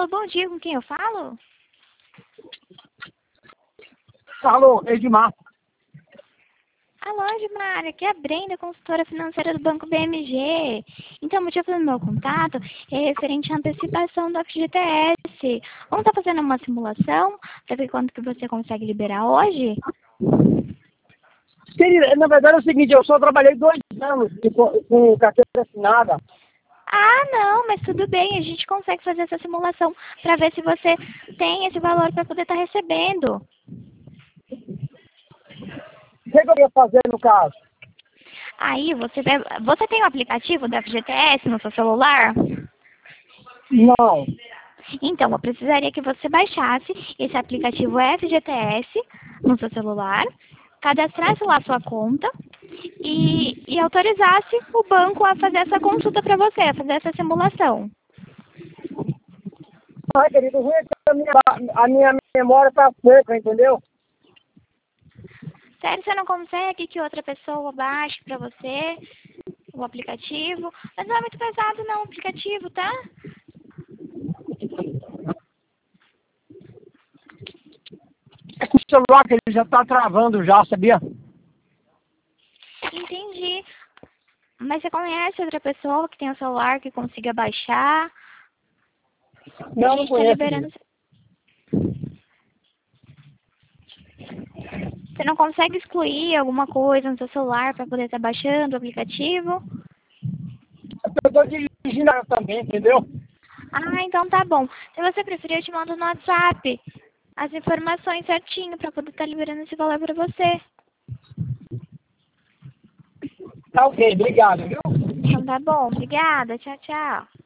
Alô, bom dia, com quem eu falo? Alô, Edmar. Alô, Edmar, aqui é a Brenda, consultora financeira do Banco BMG. Então, o motivo do meu contato é referente à antecipação do FGTS. Vamos estar fazendo uma simulação para ver quanto que você consegue liberar hoje? Querida, na verdade é o seguinte, eu só trabalhei 2 anos com carteira assinada. Ah, não, mas tudo bem, a gente consegue fazer essa simulação para ver se você tem esse valor para poder estar recebendo. O que eu ia fazer no caso? Aí, você tem o aplicativo do FGTS no seu celular? Não. Então, eu precisaria que você baixasse esse aplicativo FGTS no seu celular, cadastrasse lá sua conta e autorizasse o banco a fazer essa consulta para você, a fazer essa simulação. Ai, querido, o ruim é que a minha memória tá pouca, entendeu? Sério, você não consegue que outra pessoa baixe para você o aplicativo? Mas não é muito pesado não o aplicativo, tá? É com o celular que ele já tá travando já, sabia? Entendi. Mas você conhece outra pessoa que tem um celular que consiga baixar? A Não, não gente tá conheço. liberando. Você não consegue excluir alguma coisa no seu celular para poder estar baixando o aplicativo? Eu tô dirigindo também, entendeu? Ah, então tá bom. Se você preferir, eu te mando no WhatsApp as informações certinho para poder estar liberando esse valor para você. Tá ok, obrigado, viu? Então tá bom. Obrigada. Tchau, tchau.